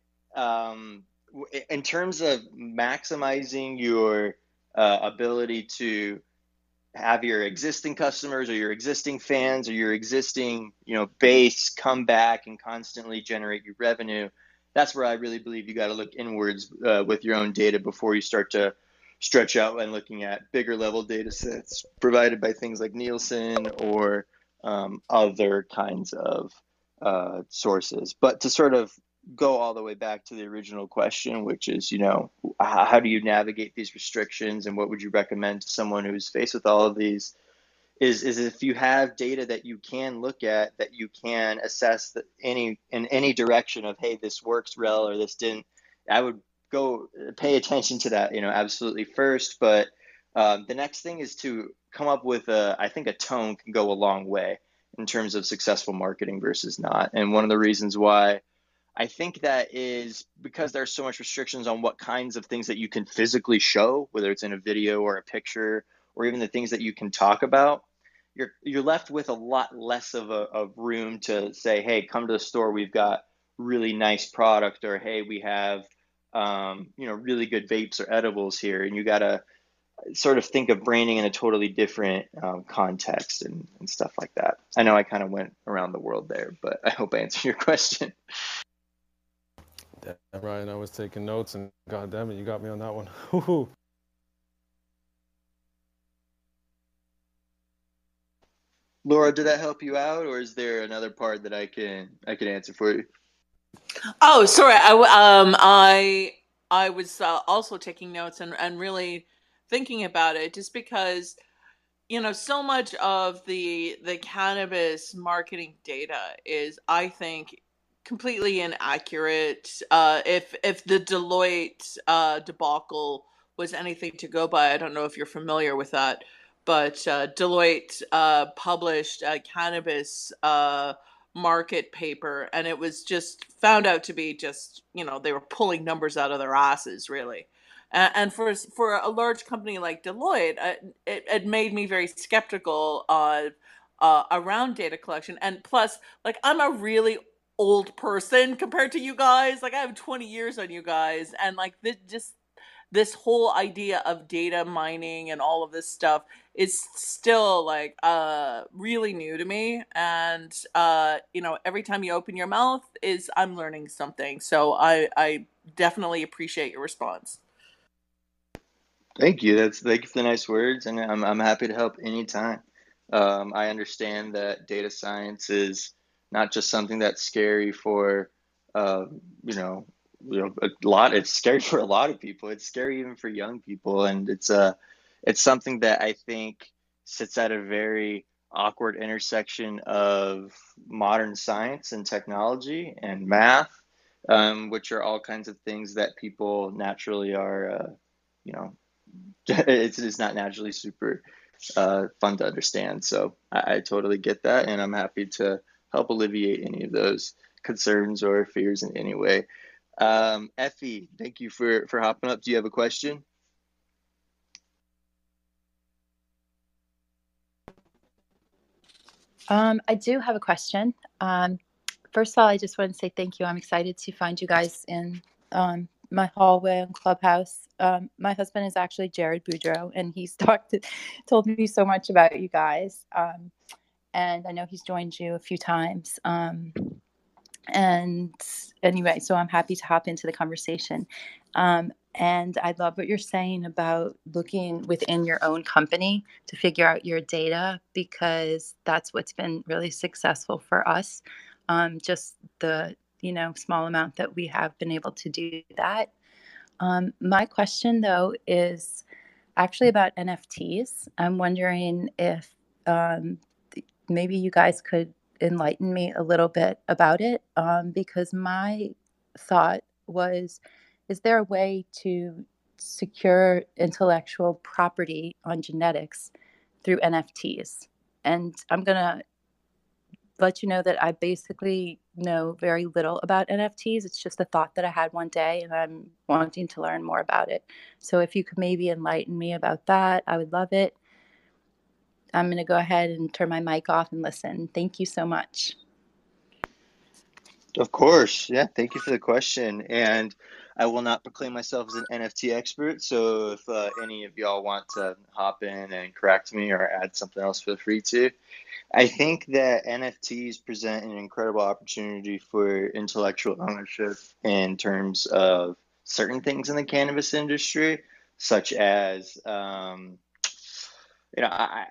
um, in terms of maximizing your uh, ability to have your existing customers or your existing fans or your existing, you know, base come back and constantly generate your revenue, that's where I really believe you got to look inwards uh, with your own data before you start to stretch out and looking at bigger level data sets provided by things like Nielsen or um, other kinds of uh, sources. But to sort of go all the way back to the original question, which is, you know, how, how do you navigate these restrictions and what would you recommend to someone who's faced with all of these, is is if you have data that you can look at, that you can assess that any in any direction of, hey, this works well or this didn't, I would go pay attention to that, you know, absolutely first. But um, the next thing is to come up with a, I think a tone can go a long way in terms of successful marketing versus not. And one of the reasons why I think that is because there's so much restrictions on what kinds of things that you can physically show, whether it's in a video or a picture, or even the things that you can talk about. You're you're left with a lot less of a of room to say, hey, come to the store, we've got really nice product, or hey, we have um, you know, really good vapes or edibles here, and you gotta sort of think of branding in a totally different um, context and, and stuff like that. I know I kind of went around the world there, but I hope I answered your question. Yeah, Ryan, I was taking notes, and God damn it, you got me on that one. Laura, did that help you out, or is there another part that I can I can answer for you? Oh, sorry. I w- um I I was uh, also taking notes and and really thinking about it, just because, you know, so much of the the cannabis marketing data is, I think, completely inaccurate. Uh, if if the Deloitte uh, debacle was anything to go by, I don't know if you're familiar with that, but uh, Deloitte uh, published a cannabis uh, market paper, and it was just found out to be just, you know, they were pulling numbers out of their asses, really. A- And for for a large company like Deloitte, uh, it, it made me very skeptical of uh, around data collection. And plus, like, I'm a really old person compared to you guys. Like, I have twenty years on you guys, and like this, just this whole idea of data mining and all of this stuff is still like uh really new to me. And uh you know, every time you open your mouth is I'm learning something. So I I definitely appreciate your response. Thank you. That's thank you for the nice words, and I'm I'm happy to help anytime. Um, I understand that data science is not just something that's scary for uh, you know, you know, a lot. It's scary for a lot of people. It's scary even for young people, and it's uh it's something that I think sits at a very awkward intersection of modern science and technology and math, um, which are all kinds of things that people naturally are, uh, you know, it's it's not naturally super uh, fun to understand. So I, I totally get that, and I'm happy to help alleviate any of those concerns or fears in any way. Um, Effie, thank you for for hopping up. Do you have a question? Um, I do have a question. Um, first of all, I just want to say thank you. I'm excited to find you guys in um, my hallway and Clubhouse. Um, my husband is actually Jared Boudreau, and he's talked, told me so much about you guys. Um, and I know he's joined you a few times. Um, and anyway, so I'm happy to hop into the conversation. Um, And I love what you're saying about looking within your own company to figure out your data, because that's what's been really successful for us. Um, just the, you know, small amount that we have been able to do that. Um, my question, though, is actually about N F Ts. I'm wondering if um, th- maybe you guys could enlighten me a little bit about it, um, because my thought was, is there a way to secure intellectual property on genetics through N F Ts? And I'm going to let you know that I basically know very little about N F Ts. It's just a thought that I had one day, and I'm wanting to learn more about it. So if you could maybe enlighten me about that, I would love it. I'm going to go ahead and turn my mic off and listen. Thank you so much. Of course. Yeah. Thank you for the question. And I will not proclaim myself as an N F T expert. So if uh, any of y'all want to hop in and correct me or add something else, feel free to. I think that N F Ts present an incredible opportunity for intellectual ownership in terms of certain things in the cannabis industry, such as, um, you know, I,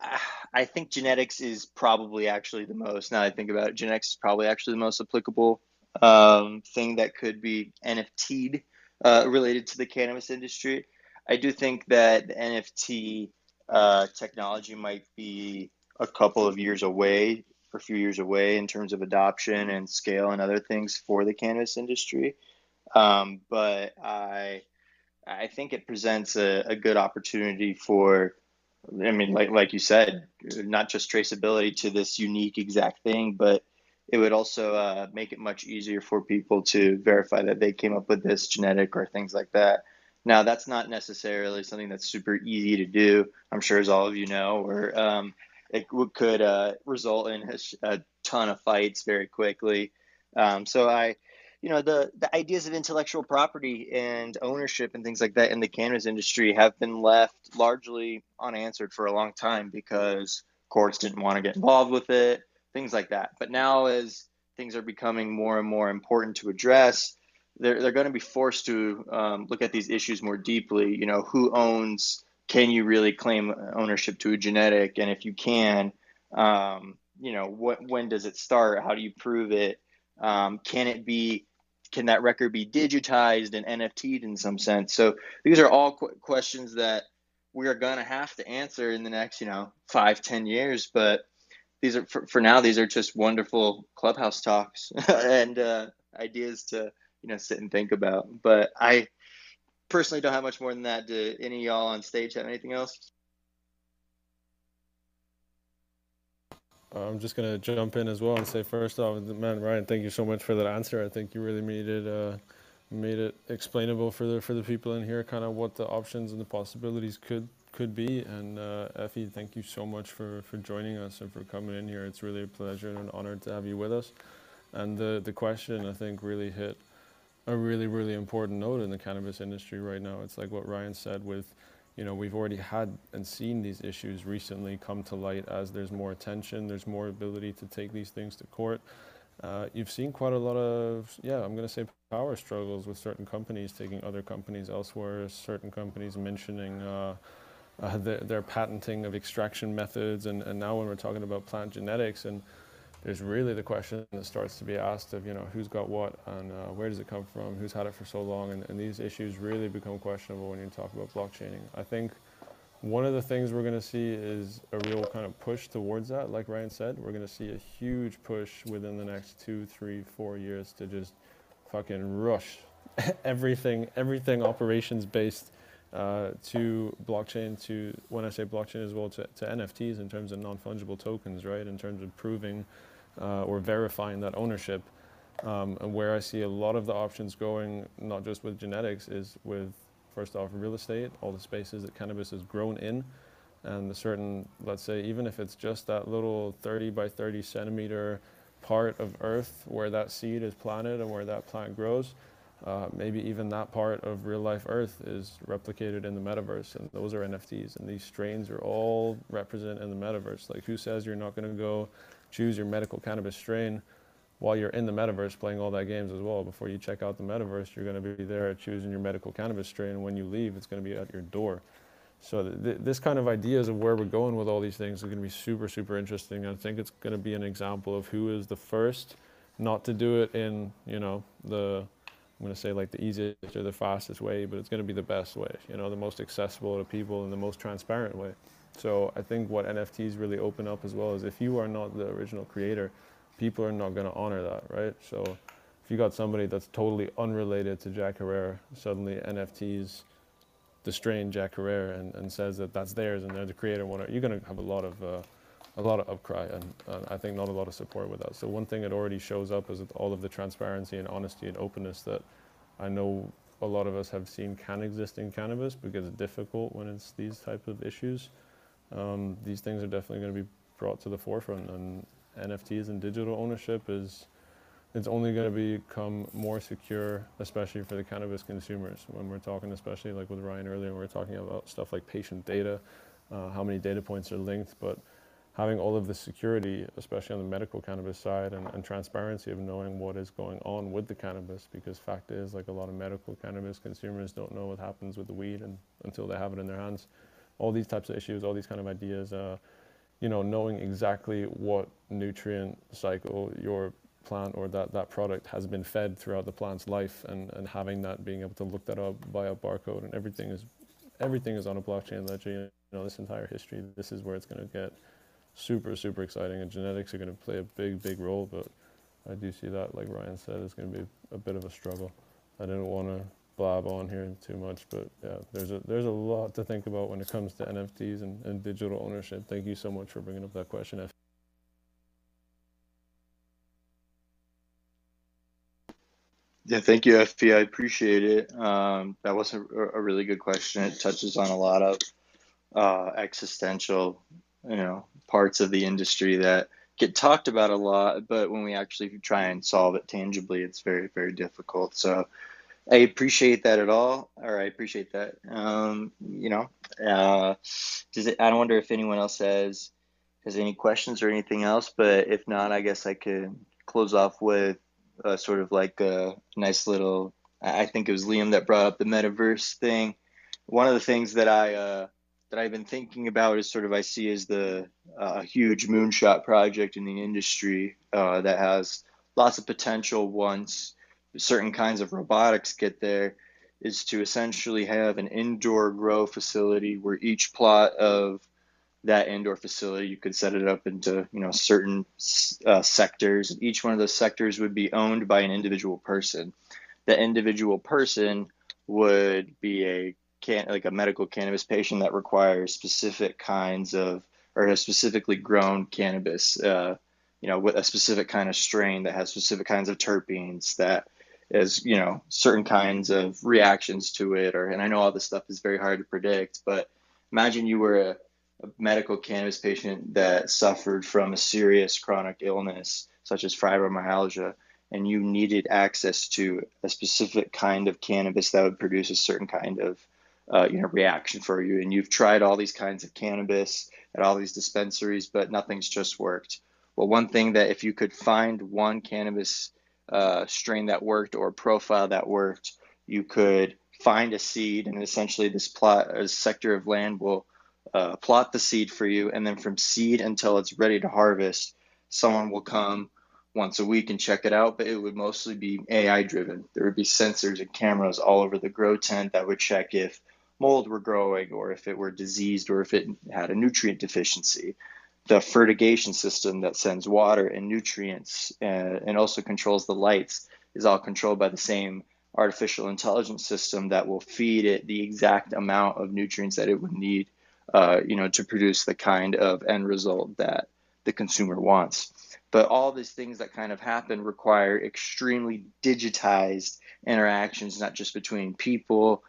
I think genetics is probably actually the most, now that I think about it, genetics is probably actually the most applicable um, thing that could be N F T'd uh, related to the cannabis industry. I do think that the N F T uh, technology might be a couple of years away, or a few years away in terms of adoption and scale and other things for the cannabis industry. Um, but I, I think it presents a, a good opportunity for, I mean, like like you said, not just traceability to this unique exact thing, but it would also uh, make it much easier for people to verify that they came up with this genetic or things like that. Now, that's not necessarily something that's super easy to do, I'm sure, as all of you know, or um, it w- could uh, result in a, a ton of fights very quickly. Um, so I, you know, the the ideas of intellectual property and ownership and things like that in the cannabis industry have been left largely unanswered for a long time because courts didn't want to get involved with it, things like that. But now, as things are becoming more and more important to address, they're they're going to be forced to um, look at these issues more deeply. You know, who owns? Can you really claim ownership to a genetic? And if you can, um, you know, what when does it start? How do you prove it? Um, can it be can that record be digitized and N F T'd in some sense? So these are all qu- questions that we are going to have to answer in the next, you know, five, ten years. But these are for, for now, these are just wonderful clubhouse talks and uh, ideas to, you know, sit and think about. But I personally don't have much more than that. Do any of y'all on stage have anything else? I'm just gonna jump in as well and say first off, man, Ryan, thank you so much for that answer. I think you really made it uh, made it explainable for the for the people in here, kind of what the options and the possibilities could could be. And uh, Effie, thank you so much for for joining us and for coming in here. It's really a pleasure and an honor to have you with us. And the the question, I think, really hit a really really important note in the cannabis industry right now. It's like what Ryan said with, you know, we've already had and seen these issues recently come to light as there's more attention, there's more ability to take these things to court. Uh, you've seen quite a lot of, yeah, I'm going to say power struggles with certain companies taking other companies elsewhere, certain companies mentioning uh, uh, their, their patenting of extraction methods. And, and now when we're talking about plant genetics, and there's really the question that starts to be asked of, you know, who's got what and uh, where does it come from, who's had it for so long, and, and these issues really become questionable when you talk about blockchaining. I think one of the things we're going to see is a real kind of push towards that. Like Ryan said, we're going to see a huge push within the next two, three, four years to just fucking rush everything, everything operations based uh, to blockchain, to, when I say blockchain as well, to, to N F Ts in terms of non-fungible tokens, right? In terms of proving uh, or verifying that ownership. Um, and where I see a lot of the options going, not just with genetics, is with, first off, real estate, all the spaces that cannabis has grown in, and the certain, let's say, even if it's just that little thirty by thirty centimeter part of earth where that seed is planted and where that plant grows, uh, maybe even that part of real life earth is replicated in the metaverse, and those are N F Ts, and these strains are all represented in the metaverse. Like, who says you're not going to go choose your medical cannabis strain while you're in the metaverse playing all that games as well. Before you check out the metaverse, you're going to be there choosing your medical cannabis strain, and when you leave, it's going to be at your door. So th th this kind of ideas of where we're going with all these things is going to be super, super interesting. I think it's going to be an example of who is the first not to do it in, you know, the, I'm going to say like the easiest or the fastest way, but it's going to be the best way, you know, the most accessible to people and the most transparent way. So I think what N F Ts really open up as well is if you are not the original creator, people are not going to honor that, right? So if you got somebody that's totally unrelated to Jack Herer, suddenly N F Ts the strain Jack Herer and, and says that that's theirs and they're the creator, whatever, you're going to have a lot of uh, a lot of upcry and uh, I think not a lot of support with that. So one thing that already shows up is all of the transparency and honesty and openness that I know a lot of us have seen can exist in cannabis because it's difficult when it's these type of issues. Um, these things are definitely going to be brought to the forefront, and N F Ts and digital ownership is it's only going to become more secure, especially for the cannabis consumers. When we're talking, especially like with Ryan earlier, we're talking about stuff like patient data, uh, how many data points are linked, but having all of the security, especially on the medical cannabis side, and, and transparency of knowing what is going on with the cannabis, because fact is, like a lot of medical cannabis consumers don't know what happens with the weed and, until they have it in their hands. All these types of issues, all these kind of ideas, uh, you know, knowing exactly what nutrient cycle your plant or that, that product has been fed throughout the plant's life, and, and having that, being able to look that up by a barcode, and everything is everything is on a blockchain ledger. You know, this entire history, this is where it's going to get super, super exciting, and genetics are going to play a big, big role, but I do see that, like Ryan said, it's going to be a bit of a struggle. I didn't want to blab on here too much, but yeah, there's a there's a lot to think about when it comes to N F Ts and, and digital ownership. Thank you so much for bringing up that question, F. Yeah, thank you, F P. I appreciate it. Um, that was a, a really good question. It touches on a lot of uh, existential, you know, parts of the industry that get talked about a lot, but when we actually try and solve it tangibly, it's very, very difficult. So I appreciate that at all, or I appreciate that. Um, you know, uh, does it, I wonder if anyone else has has any questions or anything else, but if not, I guess I could close off with uh, sort of like a nice little, I think it was Liam that brought up the metaverse thing. One of the things that I, uh, that I've been thinking about is sort of I see as the uh, huge moonshot project in the industry uh, that has lots of potential once certain kinds of robotics get there, is to essentially have an indoor grow facility where each plot of that indoor facility, you could set it up into, you know, certain uh, sectors. Each one of those sectors would be owned by an individual person. The individual person would be a can like a medical cannabis patient that requires specific kinds of, or has specifically grown cannabis, uh, you know, with a specific kind of strain that has specific kinds of terpenes, that is, you know, certain kinds of reactions to it. Or, and I know all this stuff is very hard to predict, but imagine you were a, a medical cannabis patient that suffered from a serious chronic illness such as fibromyalgia, and you needed access to a specific kind of cannabis that would produce a certain kind of uh, you know, reaction for you. And you've tried all these kinds of cannabis at all these dispensaries, but nothing's just worked. Well, one thing that if you could find one cannabis uh, strain that worked or profile that worked, you could find a seed, and essentially this plot, a sector of land will uh, plot the seed for you. And then from seed until it's ready to harvest, someone will come once a week and check it out, but it would mostly be A I driven. There would be sensors and cameras all over the grow tent that would check if mold were growing, or if it were diseased, or if it had a nutrient deficiency. The fertigation system that sends water and nutrients uh, and also controls the lights is all controlled by the same artificial intelligence system that will feed it the exact amount of nutrients that it would need, uh, you know, to produce the kind of end result that the consumer wants. But all these things that kind of happen require extremely digitized interactions, not just between people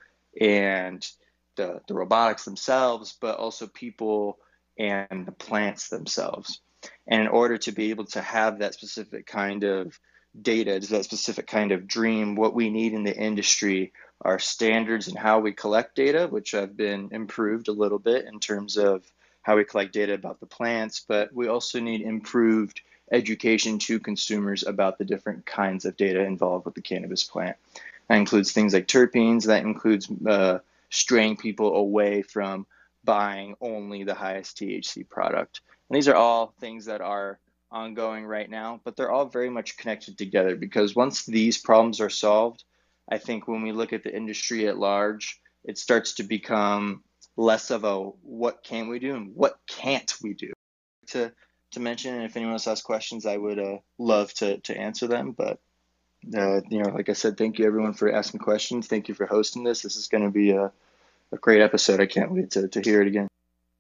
and the, the robotics themselves, but also people and the plants themselves. And in order to be able to have that specific kind of data, that specific kind of dream, what we need in the industry are standards in how we collect data, which have been improved a little bit in terms of how we collect data about the plants, but we also need improved education to consumers about the different kinds of data involved with the cannabis plant. That includes things like terpenes. That includes uh, straying people away from buying only the highest T H C product. And these are all things that are ongoing right now, but they're all very much connected together, because once these problems are solved, I think when we look at the industry at large, it starts to become less of a what can we do and what can't we do. To to mention, and if anyone else has questions, I would uh, love to to answer them. But uh, you know, like I said, thank you everyone for asking questions. Thank you for hosting this. This is going to be a, a great episode. I can't wait to, to hear it again.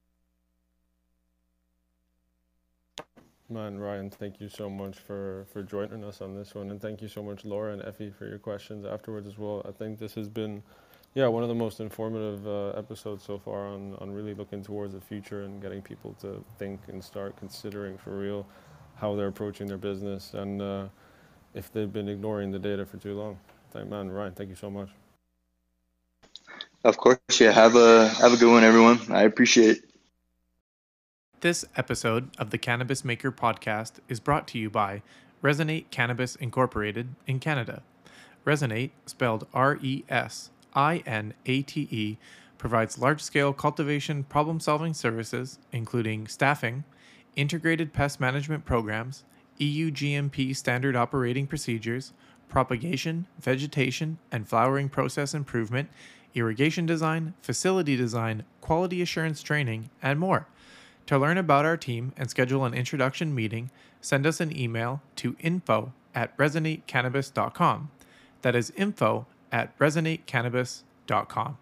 Man, Ryan, thank you so much for, for joining us on this one. And thank you so much, Laura and Effie, for your questions afterwards as well. I think this has been, yeah, one of the most informative uh, episodes so far on, on really looking towards the future and getting people to think and start considering for real how they're approaching their business and uh, if they've been ignoring the data for too long. Thank, man, Ryan, thank you so much. Of course, yeah. Have a have a good one, everyone. I appreciate it. This episode of the Cannabis Maker podcast is brought to you by Resonate Cannabis Incorporated in Canada. Resonate, spelled R E S I N A T E, provides large-scale cultivation problem-solving services, including staffing, integrated pest management programs, E U G M P standard operating procedures, propagation, vegetation, and flowering process improvement, irrigation design, facility design, quality assurance training, and more. To learn about our team and schedule an introduction meeting, send us an email to info at resonate cannabis dot com. That is info at resonate cannabis dot com.